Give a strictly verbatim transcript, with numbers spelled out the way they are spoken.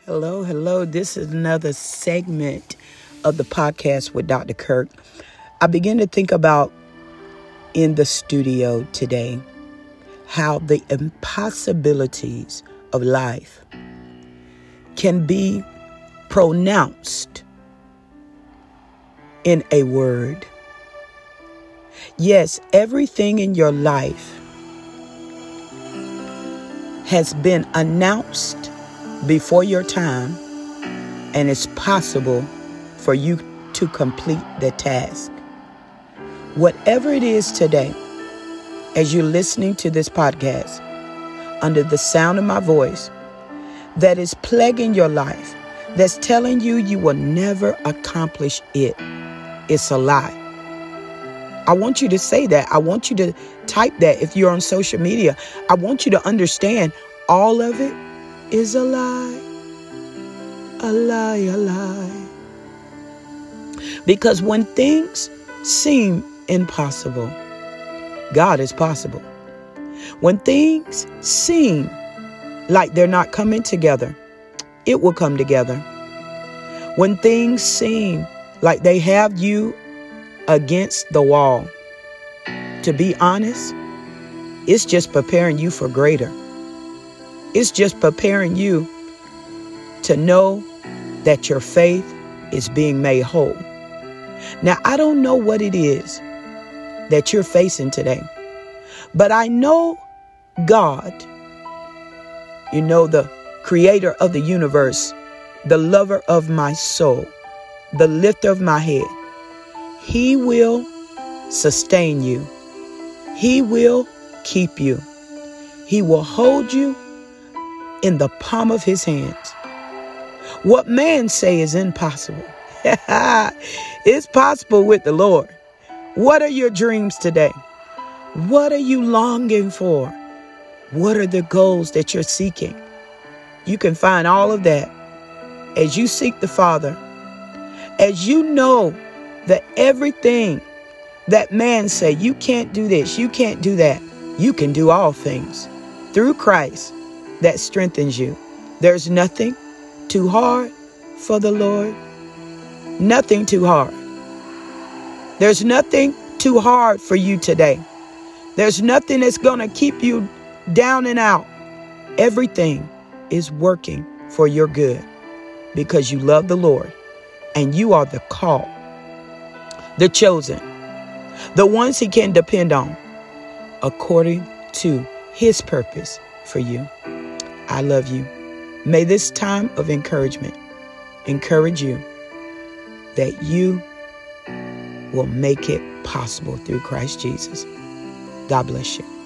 Hello, hello. This is another segment of the podcast with Doctor Kirk. I begin to think about in the studio today how the impossibilities of life can be pronounced in a word. Yes, everything in your life has been announced before your time, and it's possible for you to complete the task. Whatever it is today, as you're listening to this podcast, under the sound of my voice, that is plaguing your life, that's telling you you will never accomplish it, it's a lie. I want you to say that. I want you to type that if you're on social media. I want you to understand all of it is a lie, a lie, a lie. Because when things seem impossible, God is possible. When things seem like they're not coming together, it will come together. When things seem like they have you against the wall, to be honest, it's just preparing you for greater. It's just preparing you to know that your faith is being made whole. Now, I don't know what it is that you're facing today, but I know God, you know, the creator of the universe, the lover of my soul, the lifter of my head. He will sustain you. He will keep you. He will hold you in the palm of his hands. What man say is impossible, it's possible with the Lord. What are your dreams today? What are you longing for? What are the goals that you're seeking? You can find all of that as you seek the Father, as you know that everything that man say, you can't do this, you can't do that, you can do all things through Christ that strengthens you. There's nothing too hard for the Lord. Nothing too hard. There's nothing too hard for you today. There's nothing that's going to keep you down and out. Everything is working for your good because you love the Lord and you are the called, the chosen, the ones he can depend on according to his purpose for you. I love you. May this time of encouragement encourage you that you will make it possible through Christ Jesus. God bless you.